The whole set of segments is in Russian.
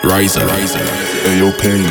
Riser, Ayo Pain.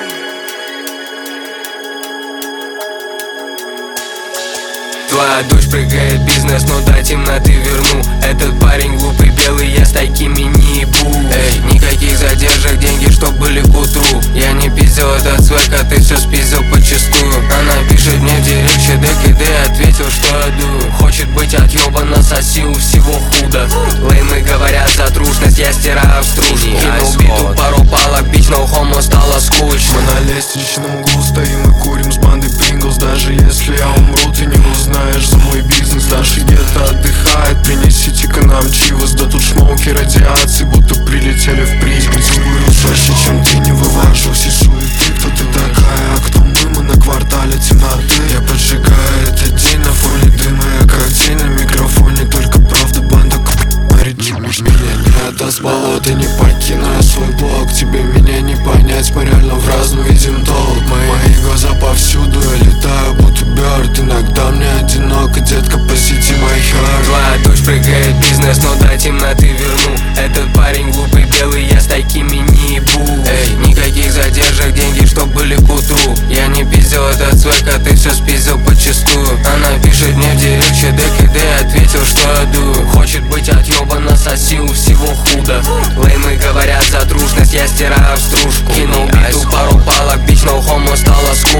Твоя дочь прыгает в бизнес, но до темноты верну. Этот парень глупый, белый, я с такими не ебу. Эй, никаких задержек, деньги, чтоб были к утру. Я не пиздил этот свек, а ты все спиздил почастую. Она пишет мне в директ, ЧДКД, ответил, что иду. Хочет быть отъебана, соси, у всего худо. Леймы говорят за трушность, я стираю в стружку. Кинул биту, пару палок, бич, но хомо стало скучно. Мы на лестничном углу стоим и курим с бандой Принглс. Даже если я умру, ты не узнаешь за мой бизнес. Даже где-то отдыхает, принесите-ка нам чивос. Да тут шмоуки радиации, будто прилетели в Припять. Курю чаще, чем ты, не вывожу все суеты. Кто ты такая, а кто мы на квартале темноты. Я поджигаю этот день на фоне дыма. Я как день на микрофоне, только правда банда говорит. Меня не отдаст болото, не покину я свой блог. Тебе меня не понять, мы реально в разном видим толк. Мои глаза повсюду, я летаю, будто бёрд. Иногда мне одиноко, детка, посети мой хер. Твоя дочь прыгает в бизнес, но до темноты верну. Этот парень глупый, белый, я с такими не ебу. Эй, никаких задержек, деньги, чтоб были к утру. Я не пиздил этот свек, а ты все спиздил почастую. Она пишет мне в директ, ЧДКД, ответил, что иду. Хочет быть отъебана, соси, у всего худо. Леймы говорят за трушность, я стираю в стружку. Кинул биту, пару палок, бич, но хомо стало скучно.